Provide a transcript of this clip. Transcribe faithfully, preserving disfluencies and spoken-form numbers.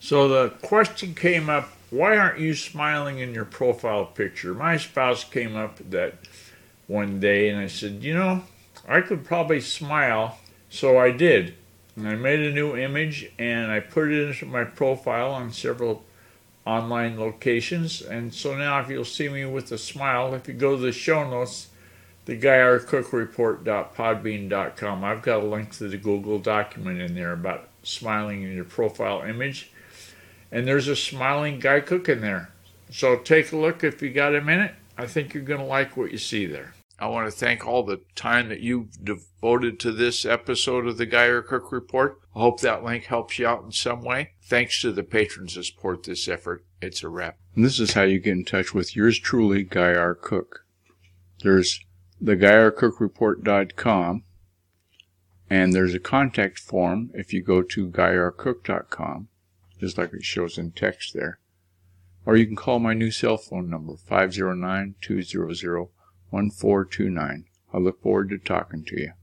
So the question came up, why aren't you smiling in your profile picture? My spouse came up that one day and I said, you know, I could probably smile. So I did. And I made a new image and I put it into my profile on several online locations. And so now if you'll see me with a smile, if you go to the show notes, the guy r cook report dot podbean dot com, I've got a link to the Google document in there about smiling in your profile image. And there's a smiling Guy Cook in there. So take a look if you got a minute. I think you're going to like what you see there. I want to thank all the time that you've devoted to this episode of the Guy R. Cook Report. I hope that link helps you out in some way. Thanks to the patrons that support this effort. It's a wrap. And this is how you get in touch with yours truly, Guy R. Cook. There's the guy r cook report dot com, and there's a contact form if you go to guy r cook dot com, just like it shows in text there. Or you can call my new cell phone number, five oh nine, two hundred, one four two nine. I look forward to talking to you.